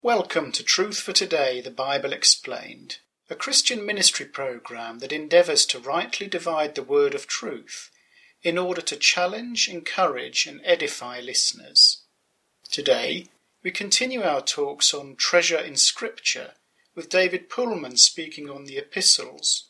Welcome to Truth for Today, the Bible Explained, a Christian ministry program that endeavours to rightly divide the word of truth in order to challenge, encourage and edify listeners. Today, we continue our talks on treasure in Scripture with David Pullman speaking on the epistles.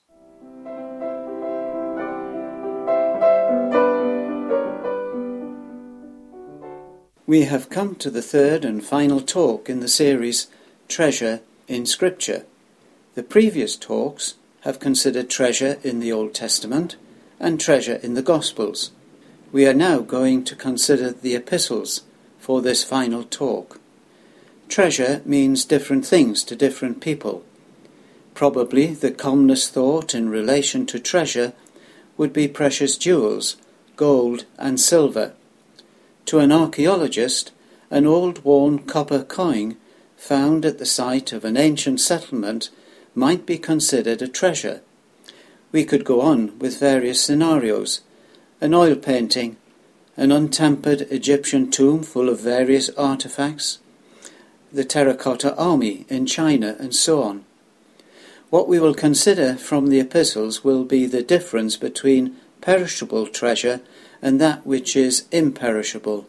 We have come to the third and final talk in the series Treasure in Scripture. The previous talks have considered treasure in the Old Testament and treasure in the Gospels. We are now going to consider the epistles for this final talk. Treasure means different things to different people. Probably the commonest thought in relation to treasure would be precious jewels, gold and silver. To an archaeologist, an old worn copper coin found at the site of an ancient settlement might be considered a treasure. We could go on with various scenarios: an oil painting, an untampered Egyptian tomb full of various artifacts, the terracotta army in China, and so on. What we will consider from the epistles will be the difference between perishable treasure and that which is imperishable.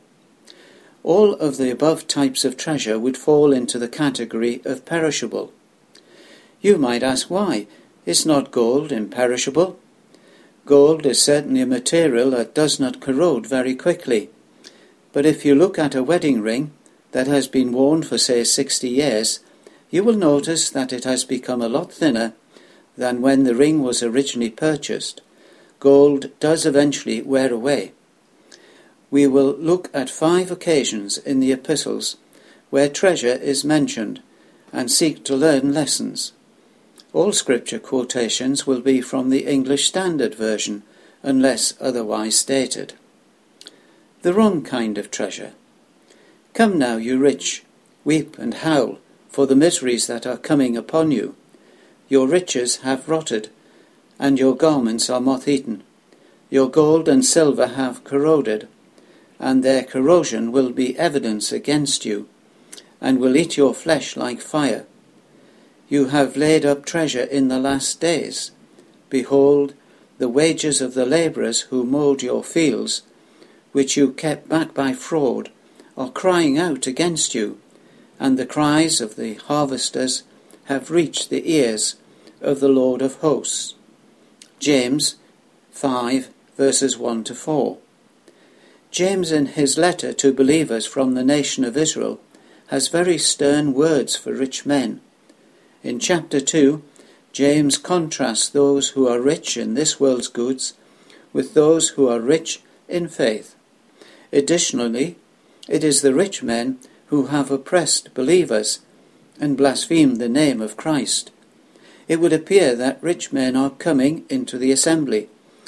All of the above types of treasure would fall into the category of perishable. You might ask why. Is not gold imperishable? Gold is certainly a material that does not corrode very quickly. But if you look at a wedding ring that has been worn for, say, 60 years, you will notice that it has become a lot thinner than when the ring was originally purchased. Gold does eventually wear away. We will look at 5 occasions in the epistles where treasure is mentioned and seek to learn lessons. All scripture quotations will be from the English Standard Version unless otherwise stated. The wrong kind of treasure. Come now, you rich, weep and howl for the miseries that are coming upon you. Your riches have rotted, and your garments are moth-eaten. Your gold and silver have corroded, and their corrosion will be evidence against you, and will eat your flesh like fire. You have laid up treasure in the last days. Behold, the wages of the labourers who mowed your fields, which you kept back by fraud, are crying out against you, and the cries of the harvesters have reached the ears of the Lord of hosts. James 5, verses 1 to 4. James, in his letter to believers from the nation of Israel, has very stern words for rich men. In chapter 2, James contrasts those who are rich in this world's goods with those who are rich in faith. Additionally, it is the rich men who have oppressed believers and blasphemed the name of Christ. It would appear that rich men are coming into the assembly,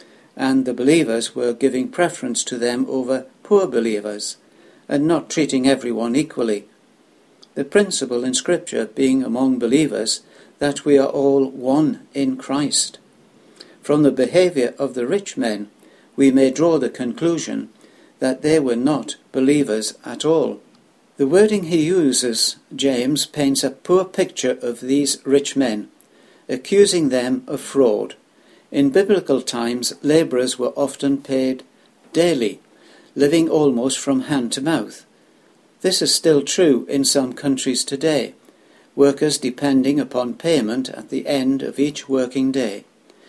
and the believers were giving preference to them over poor believers, and not treating everyone equally. The principle in Scripture being among believers that we are all one in Christ. From the behaviour of the rich men, we may draw the conclusion that they were not believers at all. The wording he uses, James, paints a poor picture of these rich men, accusing them of fraud. In biblical times, labourers were often paid daily, living almost from hand to mouth. This is still true in some countries today, workers depending upon payment at the end of each working day.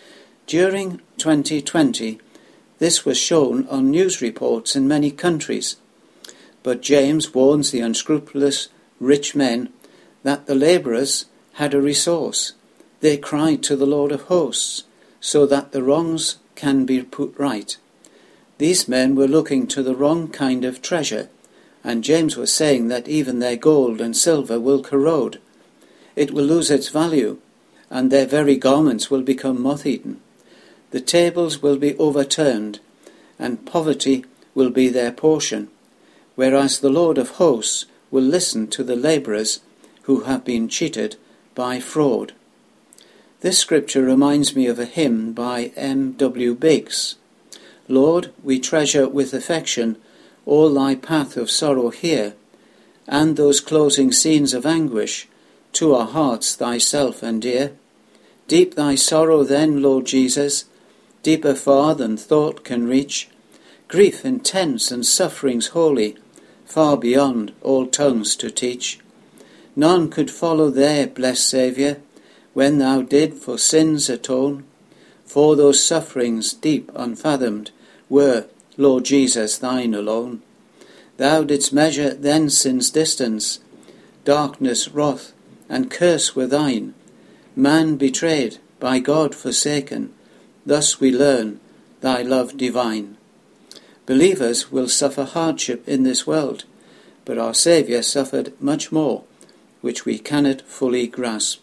During 2020, this was shown on news reports in many countries. But James warns the unscrupulous rich men that the labourers had a resource. They cried to the Lord of hosts, so that the wrongs can be put right. These men were looking to the wrong kind of treasure, and James was saying that even their gold and silver will corrode. It will lose its value, and their very garments will become moth-eaten. The tables will be overturned, and poverty will be their portion, whereas the Lord of hosts will listen to the labourers who have been cheated by fraud. This scripture reminds me of a hymn by M.W. Biggs. Lord, we treasure with affection all thy path of sorrow here, and those closing scenes of anguish, to our hearts thyself endear. Deep thy sorrow then, Lord Jesus, deeper far than thought can reach, grief intense and sufferings holy, far beyond all tongues to teach. None could follow there, blessed Saviour, when thou did for sins atone, for those sufferings deep unfathomed were, Lord Jesus, thine alone. Thou didst measure then sin's distance, darkness, wrath, and curse were thine. Man betrayed, by God forsaken, thus we learn thy love divine. Believers will suffer hardship in this world, but our Saviour suffered much more, which we cannot fully grasp.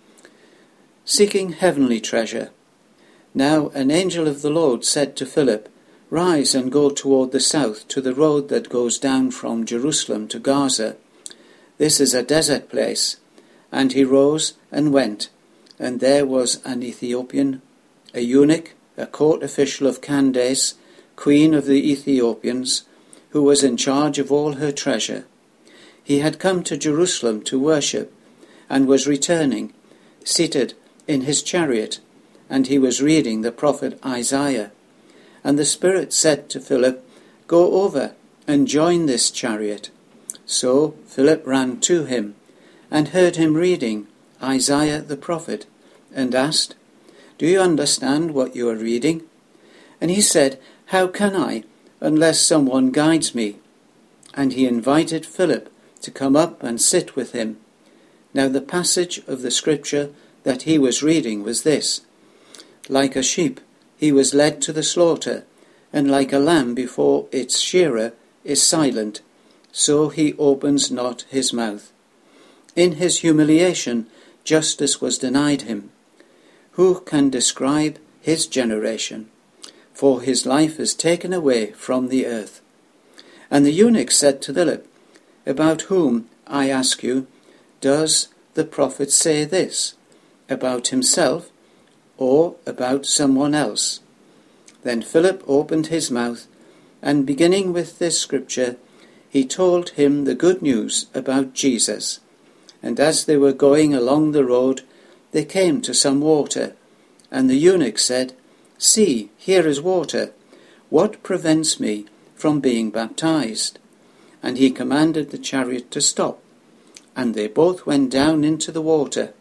Seeking heavenly treasure. Now an angel of the Lord said to Philip, Rise and go toward the south to the road that goes down from Jerusalem to Gaza. This is a desert place. And he rose and went, and there was an Ethiopian, a eunuch, a court official of Candace, queen of the Ethiopians, who was in charge of all her treasure. He had come to Jerusalem to worship, and was returning, seated in his chariot, and he was reading the prophet Isaiah. And the Spirit said to Philip, Go over and join this chariot. So Philip ran to him, and heard him reading Isaiah the prophet, and asked, Do you understand what you are reading? And he said, How can I, unless someone guides me? And he invited Philip to come up and sit with him. Now the passage of the scripture that he was reading was this: Like a sheep he was led to the slaughter, and like a lamb before its shearer is silent, so he opens not his mouth. In his humiliation justice was denied him. Who can describe his generation? For his life is taken away from the earth. And the eunuch said to Philip, About whom, I ask you, does the prophet say this? About himself, or about someone else? Then Philip opened his mouth, and beginning with this scripture, he told him the good news about Jesus. And as they were going along the road, they came to some water. And the eunuch said, See, here is water. What prevents me from being baptized? And he commanded the chariot to stop. And they both went down into the water,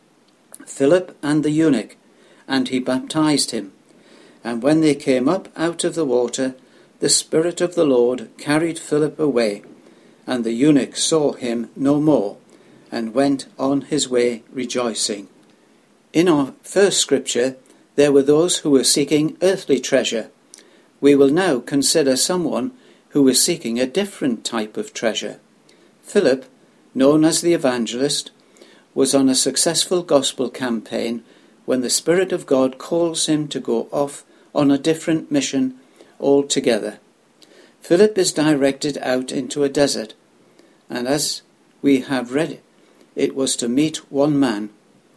Philip and the eunuch, and he baptized him. And when they came up out of the water, the Spirit of the Lord carried Philip away, and the eunuch saw him no more, and went on his way rejoicing. In our first scripture, there were those who were seeking earthly treasure. We will now consider someone who was seeking a different type of treasure. Philip, known as the evangelist, was on a successful gospel campaign when the Spirit of God calls him to go off on a different mission altogether. Philip is directed out into a desert, and as we have read, it was to meet one man.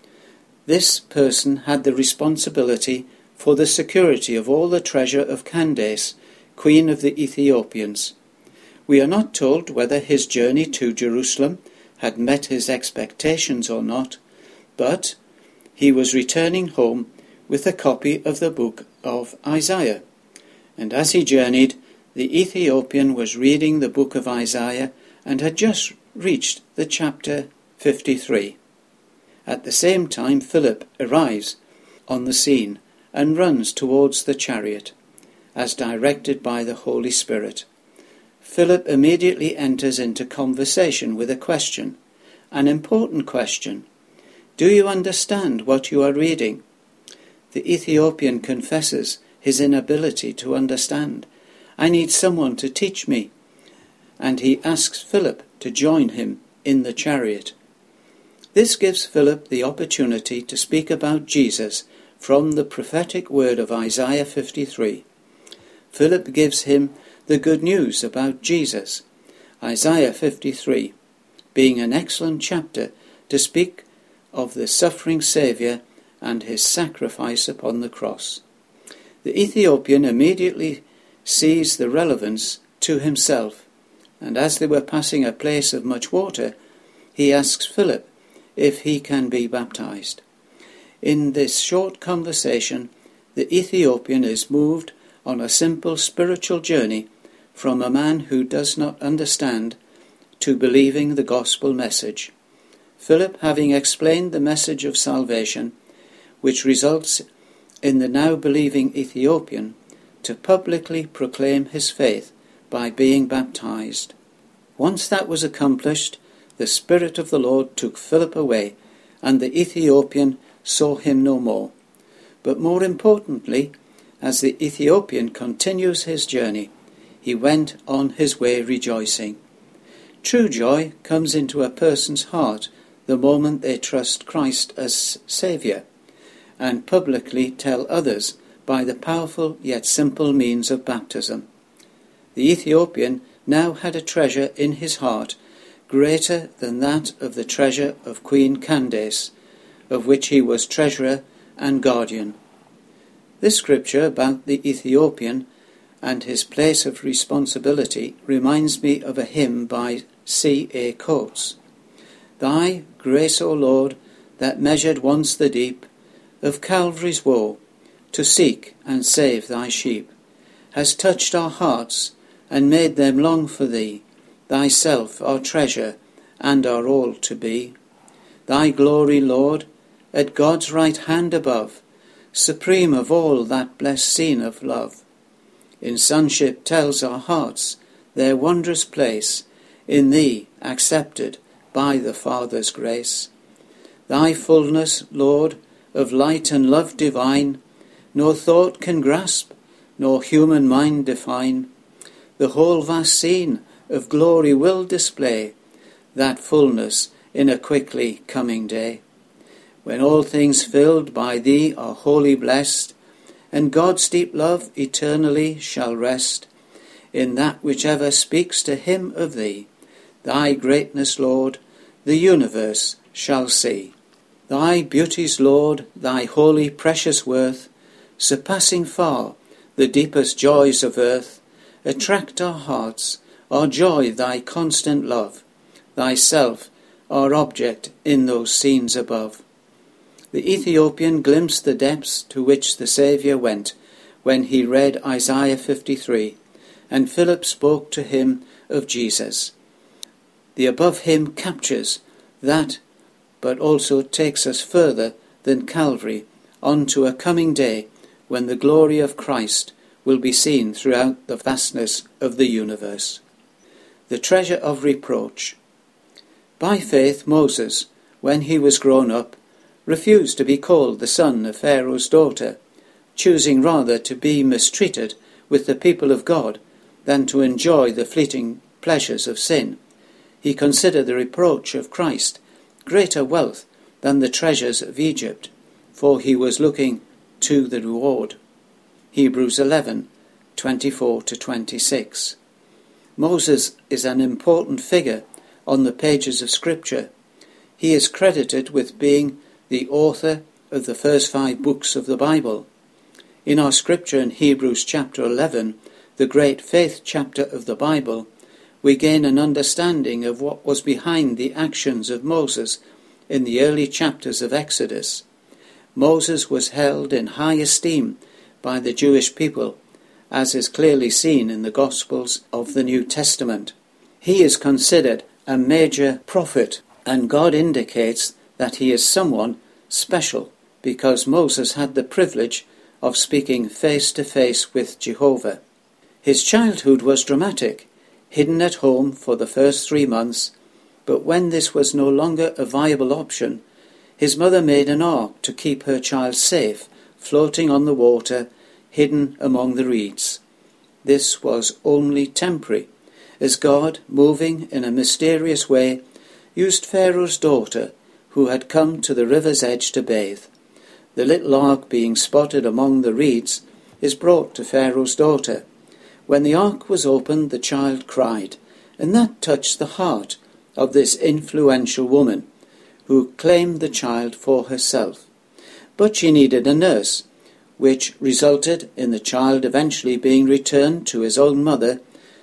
This person had the responsibility for the security of all the treasure of Candace, queen of the Ethiopians. We are not told whether his journey to Jerusalem had met his expectations or not, but he was returning home with a copy of the book of Isaiah. And as he journeyed, the Ethiopian was reading the book of Isaiah and had just reached the chapter 53. At the same time, Philip arrives on the scene and runs towards the chariot, as directed by the Holy Spirit. Philip immediately enters into conversation with a question, an important question. Do you understand what you are reading? The Ethiopian confesses his inability to understand. I need someone to teach me. And he asks Philip to join him in the chariot. This gives Philip the opportunity to speak about Jesus from the prophetic word of Isaiah 53. Philip gives him the good news about Jesus, Isaiah 53, being an excellent chapter to speak of the suffering Saviour and his sacrifice upon the cross. The Ethiopian immediately sees the relevance to himself. and as they were passing a place of much water, he asks Philip if he can be baptized. In this short conversation, the Ethiopian is moved on a simple spiritual journey from a man who does not understand to believing the gospel message. Philip, having explained the message of salvation, which results in the now believing Ethiopian to publicly proclaim his faith by being baptized. Once that was accomplished, the Spirit of the Lord took Philip away, and the Ethiopian saw him no more. But more importantly, as the Ethiopian continues his journey, he went on his way rejoicing. True joy comes into a person's heart the moment they trust Christ as Saviour, and publicly tell others by the powerful yet simple means of baptism. The Ethiopian now had a treasure in his heart greater than that of the treasure of Queen Candace, of which he was treasurer and guardian. This scripture about the Ethiopian and his place of responsibility reminds me of a hymn by C.A. Coates. Thy grace, O Lord, that measured once the deep of Calvary's woe, to seek and save thy sheep, has touched our hearts and made them long for thee, thyself our treasure and our all to be. Thy glory, Lord, at God's right hand above, supreme of all that blessed scene of love, in sonship tells our hearts their wondrous place in thee accepted by the Father's grace. Thy fullness, Lord, of light and love divine, nor thought can grasp, nor human mind define. The whole vast scene of glory will display that fullness in a quickly coming day, when all things filled by thee are wholly blessed, and God's deep love eternally shall rest in that which ever speaks to him of thee. Thy greatness, Lord, the universe shall see. Thy beauties, Lord, thy holy precious worth, surpassing far the deepest joys of earth, attract our hearts, our joy thy constant love, thyself our object in those scenes above. The Ethiopian glimpsed the depths to which the Saviour went when he read Isaiah 53, and Philip spoke to him of Jesus. The above hymn captures that, but also takes us further than Calvary onto a coming day when the glory of Christ will be seen throughout the vastness of the universe. The treasure of reproach. By faith Moses, when he was grown up, refused to be called the son of Pharaoh's daughter, choosing rather to be mistreated with the people of God than to enjoy the fleeting pleasures of sin. He considered the reproach of Christ greater wealth than the treasures of Egypt, for he was looking to the reward. Hebrews 11:24-26. Moses is an important figure on the pages of Scripture. He is credited with being the author of the first 5 books of the Bible. In our scripture in Hebrews chapter 11, the great faith chapter of the Bible, we gain an understanding of what was behind the actions of Moses in the early chapters of Exodus. Moses was held in high esteem by the Jewish people, as is clearly seen in the Gospels of the New Testament. He is considered a major prophet, and God indicates that he is someone special because Moses had the privilege of speaking face to face with Jehovah. His childhood was dramatic, hidden at home for the first 3 months, but when this was no longer a viable option, his mother made an ark to keep her child safe, floating on the water, hidden among the reeds. This was only temporary, as God, moving in a mysterious way, used Pharaoh's daughter, who had come to the river's edge to bathe. The little ark, being spotted among the reeds, is brought to Pharaoh's daughter. When the ark was opened, the child cried, and that touched the heart of this influential woman, who claimed the child for herself. But she needed a nurse, which resulted in the child eventually being returned to his own mother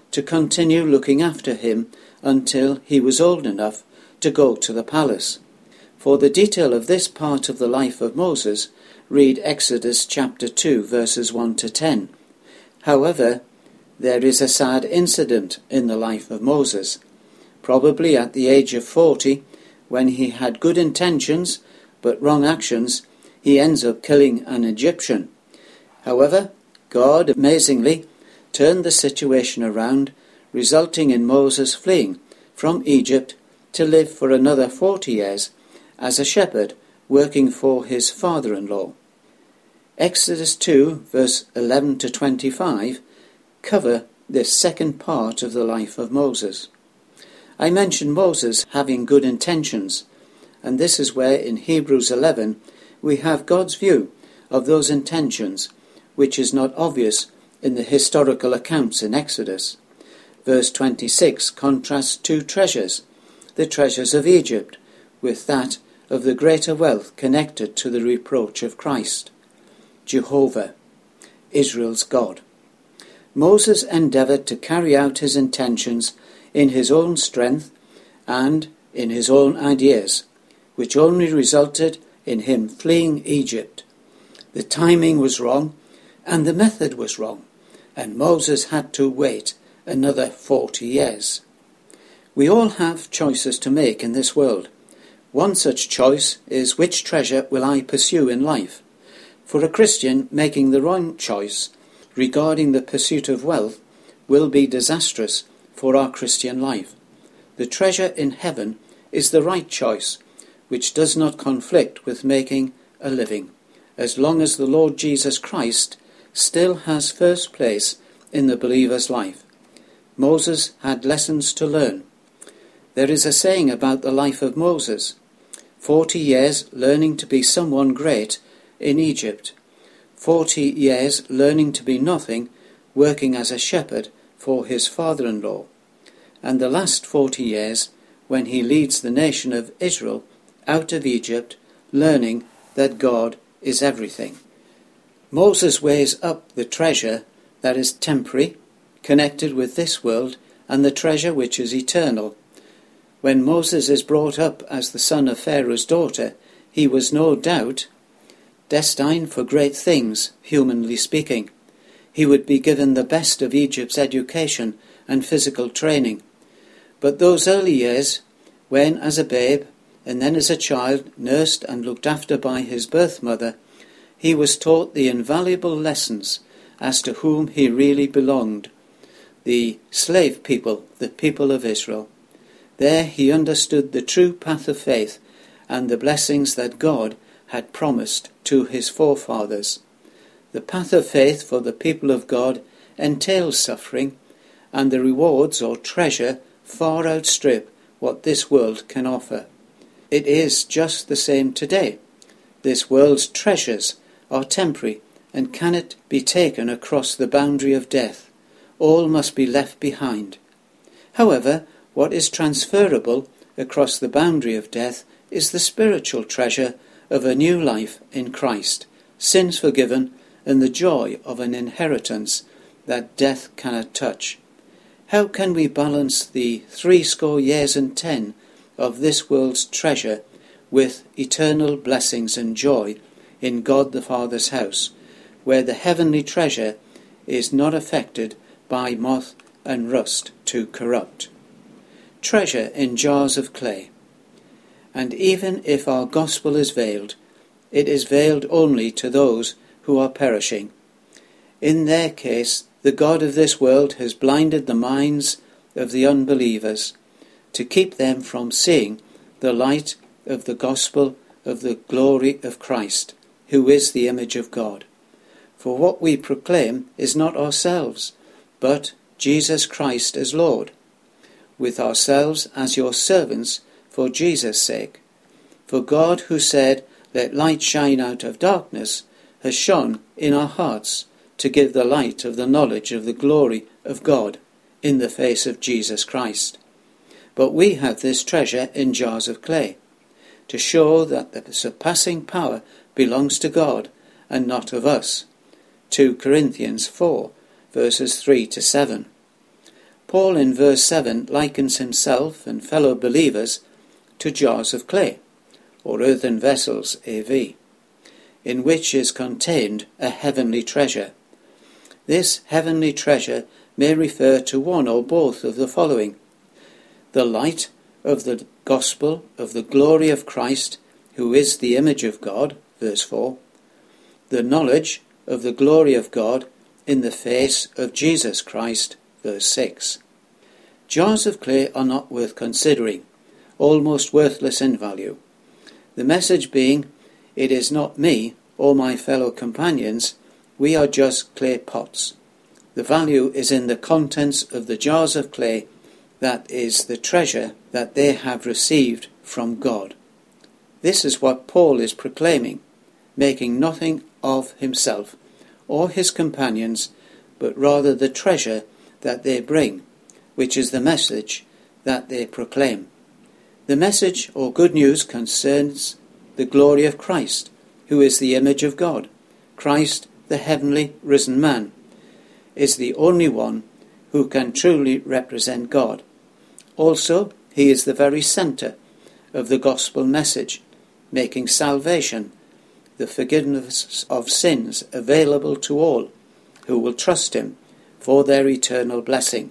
to continue looking after him until he was old enough to go to the palace. For the detail of this part of the life of Moses, read Exodus chapter 2 verses 1 to 10. However, there is a sad incident in the life of Moses. Probably at the age of 40, when he had good intentions but wrong actions, he ends up killing an Egyptian. However, God amazingly turned the situation around, resulting in Moses fleeing from Egypt to live for another 40 years as a shepherd working for his father-in-law. Exodus 2 verse 11 to 25 cover this second part of the life of Moses. I mentioned Moses having good intentions, and this is where in Hebrews 11 we have God's view of those intentions, which is not obvious in the historical accounts in Exodus. Verse 26 contrasts two treasures, the treasures of Egypt, with that of the greater wealth connected to the reproach of Christ. Jehovah, Israel's God. Moses endeavoured to carry out his intentions in his own strength and in his own ideas, which only resulted in him fleeing Egypt. The timing was wrong and the method was wrong, and Moses had to wait another 40 years. We all have choices to make in this world. One such choice is, which treasure will I pursue in life? For a Christian, making the wrong choice regarding the pursuit of wealth will be disastrous for our Christian life. The treasure in heaven is the right choice, which does not conflict with making a living, as long as the Lord Jesus Christ still has first place in the believer's life. Moses had lessons to learn. There is a saying about the life of Moses: 40 years learning to be someone great in Egypt, 40 years learning to be nothing, working as a shepherd for his father-in-law, and the last 40 years when he leads the nation of Israel out of Egypt, learning that God is everything. Moses weighs up the treasure that is temporary, connected with this world, and the treasure which is eternal. When Moses is brought up as the son of Pharaoh's daughter, he was no doubt destined for great things, humanly speaking. He would be given the best of Egypt's education and physical training. But those early years, when as a babe and then as a child nursed and looked after by his birth mother, he was taught the invaluable lessons as to whom he really belonged, the slave people, the people of Israel. There he understood the true path of faith and the blessings that God had promised to his forefathers. The path of faith for the people of God entails suffering, and the rewards or treasure far outstrip what this world can offer. It is just the same today. This world's treasures are temporary and cannot be taken across the boundary of death. All must be left behind. However, what is transferable across the boundary of death is the spiritual treasure of a new life in Christ, sins forgiven, and the joy of an inheritance that death cannot touch. How can we balance the 70 years and 10 of this world's treasure with eternal blessings and joy in God the Father's house, where the heavenly treasure is not affected by moth and rust to corrupt? Treasure in jars of clay. And even if our gospel is veiled, it is veiled only to those who are perishing. In their case, the God of this world has blinded the minds of the unbelievers to keep them from seeing the light of the gospel of the glory of Christ, who is the image of God. For what we proclaim is not ourselves, but Jesus Christ as Lord, with ourselves as your servants for Jesus' sake. For God, who said, "Let light shine out of darkness," has shone in our hearts to give the light of the knowledge of the glory of God in the face of Jesus Christ. But we have this treasure in jars of clay, to show that the surpassing power belongs to God and not of us. 2 Corinthians 4, verses 3 to 7. Paul in verse 7 likens himself and fellow believers to jars of clay, or earthen vessels, AV, in which is contained a heavenly treasure. This heavenly treasure may refer to one or both of the following: the light of the gospel of the glory of Christ, who is the image of God, verse 4, the knowledge of the glory of God in the face of Jesus Christ, verse 6. Jars of clay are not worth considering, almost worthless in value. The message being, it is not me or my fellow companions, we are just clay pots. The value is in the contents of the jars of clay, that is the treasure that they have received from God. This is what Paul is proclaiming, making nothing of himself or his companions, but rather the treasure that they bring, which is the message that they proclaim. The message or good news concerns the glory of Christ, who is the image of God. Christ, the heavenly risen man, is the only one who can truly represent God. Also, he is the very centre of the gospel message, making salvation, the forgiveness of sins, available to all who will trust him for their eternal blessing.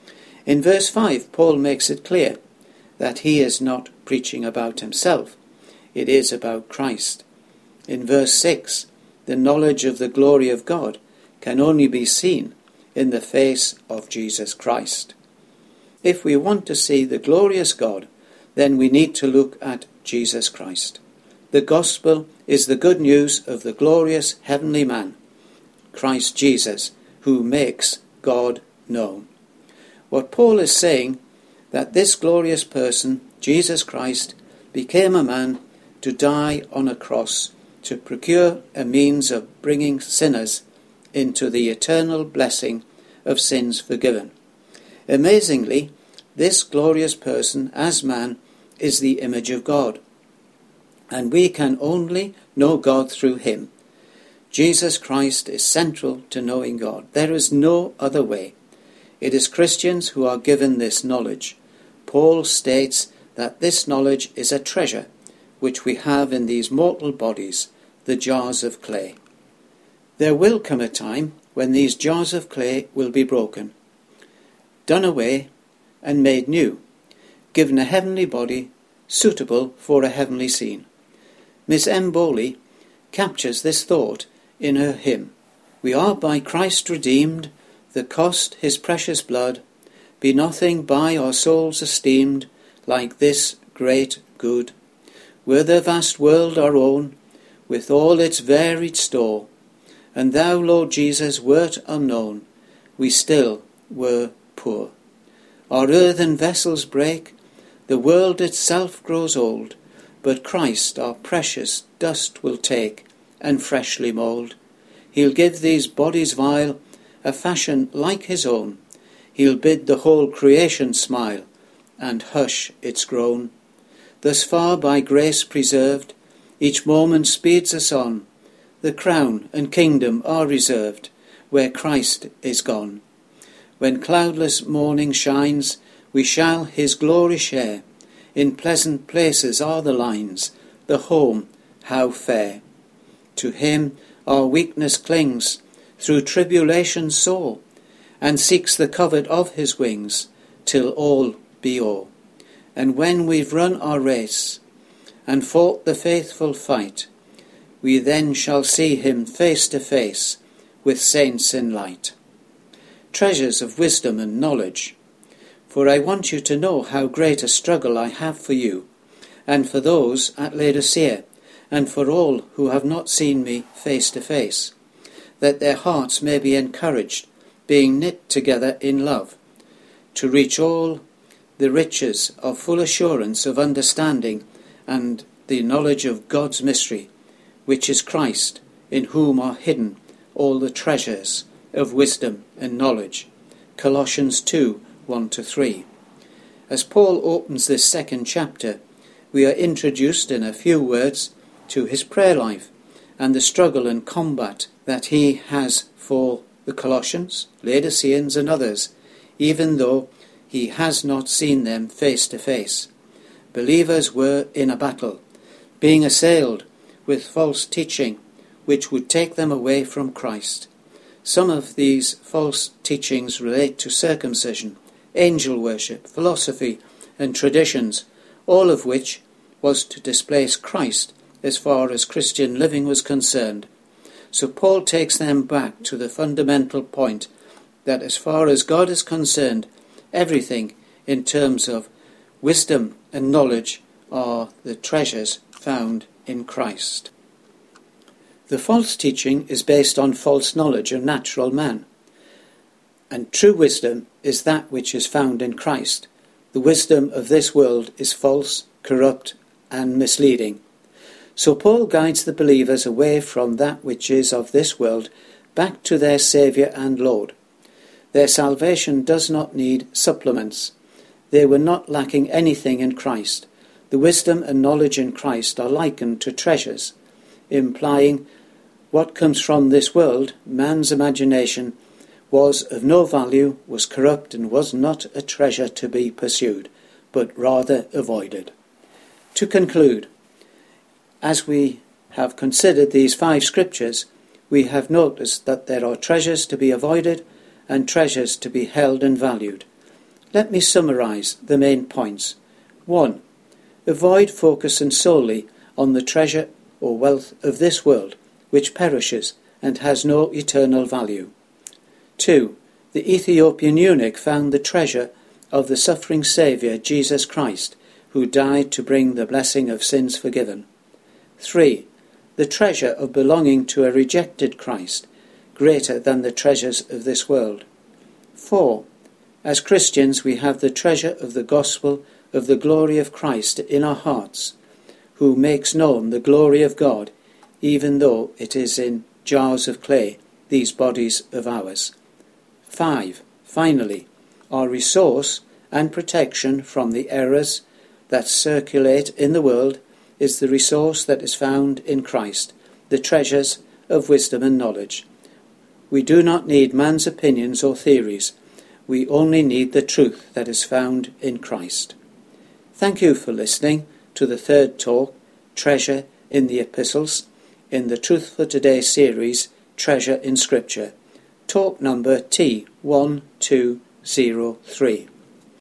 In verse 5, Paul makes it clear that he is not preaching about himself. It is about Christ. In verse 6, the knowledge of the glory of God can only be seen in the face of Jesus Christ. If we want to see the glorious God, then we need to look at Jesus Christ. The gospel is the good news of the glorious heavenly man, Christ Jesus, who makes God known. What Paul is saying, that this glorious person, Jesus Christ, became a man to die on a cross to procure a means of bringing sinners into the eternal blessing of sins forgiven. Amazingly, this glorious person as man is the image of God, and we can only know God through him. Jesus Christ is central to knowing God. There is no other way. It is Christians who are given this knowledge. Paul states that this knowledge is a treasure which we have in these mortal bodies, the jars of clay. There will come a time when these jars of clay will be broken, done away and made new, given a heavenly body suitable for a heavenly scene. Miss M. Bowley captures this thought in her hymn, "We are by Christ redeemed, the cost his precious blood, be nothing by our souls esteemed like this great good. Were the vast world our own, with all its varied store, and thou, Lord Jesus, wert unknown, we still were poor. Our earthen vessels break, the world itself grows old, but Christ our precious dust will take, and freshly mould. He'll give these bodies vile a fashion like his own. He'll bid the whole creation smile, and hush its groan. Thus far by grace preserved, each moment speeds us on. The crown and kingdom are reserved, where Christ is gone. When cloudless morning shines, we shall his glory share. In pleasant places are the lines, the home how fair. To him our weakness clings, through tribulation sore, and seeks the covert of his wings, till all be o'er. And when we've run our race, and fought the faithful fight, we then shall see him face to face, with saints in light." Treasures of wisdom and knowledge. For I want you to know how great a struggle I have for you, and for those at Laodicea, and for all who have not seen me face to face, that their hearts may be encouraged, being knit together in love, to reach all the riches of full assurance of understanding and the knowledge of God's mystery, which is Christ, in whom are hidden all the treasures of wisdom and knowledge. Colossians 2, 1-3. As Paul opens this second chapter, we are introduced in a few words to his prayer life and the struggle and combat that he has for the Colossians, Laodiceans and others even though he has not seen them face to face. Believers were in a battle, being assailed with false teaching which would take them away from Christ. Some of these false teachings relate to circumcision, angel worship, philosophy, and traditions, all of which was to displace Christ as far as Christian living was concerned. So Paul takes them back to the fundamental point that as far as God is concerned, everything in terms of wisdom and knowledge are the treasures found in Christ. The false teaching is based on false knowledge of natural man, and true wisdom is that which is found in Christ. The wisdom of this world is false, corrupt, and misleading. So Paul guides the believers away from that which is of this world back to their Saviour and Lord. Their salvation does not need supplements. They were not lacking anything in Christ. The wisdom and knowledge in Christ are likened to treasures, implying what comes from this world, man's imagination, was of no value, was corrupt, and was not a treasure to be pursued, but rather avoided. To conclude, as we have considered these 5 scriptures, we have noticed that there are treasures to be avoided and treasures to be held and valued. Let me summarise the main points. 1. Avoid focusing solely on the treasure or wealth of this world, which perishes and has no eternal value. 2. The Ethiopian eunuch found the treasure of the suffering Saviour, Jesus Christ, who died to bring the blessing of sins forgiven. 3. The treasure of belonging to a rejected Christ, greater than the treasures of this world. 4. As Christians, we have the treasure of the gospel of the glory of Christ in our hearts, who makes known the glory of God, even though it is in jars of clay, these bodies of ours. 5. Finally, our resource and protection from the errors that circulate in the world is the resource that is found in Christ, the treasures of wisdom and knowledge. We do not need man's opinions or theories. We only need the truth that is found in Christ. Thank you for listening to the 3rd talk, Treasure in the Epistles, in the Truth for Today series, Treasure in Scripture. Talk number T1203.